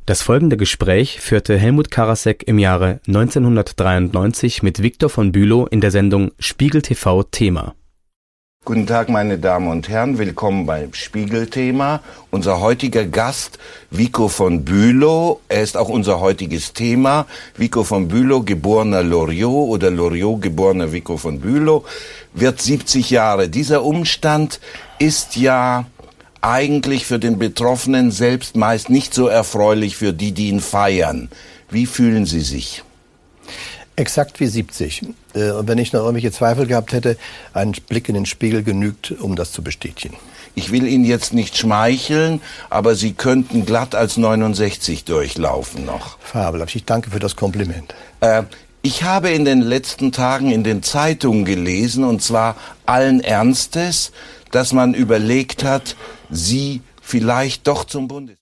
Das folgende Gespräch führte Helmut Karasek im Jahre 1993 mit Victor von Bülow in der Sendung Spiegel TV Thema. Guten Tag, meine Damen und Herren, willkommen beim Spiegel-Thema. Unser heutiger Gast, Vico von Bülow, er ist auch unser heutiges Thema. Vico von Bülow, geborener Loriot oder Loriot, geborener Vico von Bülow, wird 70 Jahre. Dieser Umstand ist ja eigentlich für den Betroffenen selbst meist nicht so erfreulich für die, die ihn feiern. Wie fühlen Sie sich? Exakt wie 70. Und wenn ich noch irgendwelche Zweifel gehabt hätte, ein Blick in den Spiegel genügt, um das zu bestätigen. Ich will Ihnen jetzt nicht schmeicheln, aber Sie könnten glatt als 69 durchlaufen noch. Fabelhaft. Ich danke für das Kompliment. Ich habe in den letzten Tagen in den Zeitungen gelesen, und zwar allen Ernstes, dass man überlegt hat, Sie vielleicht doch zum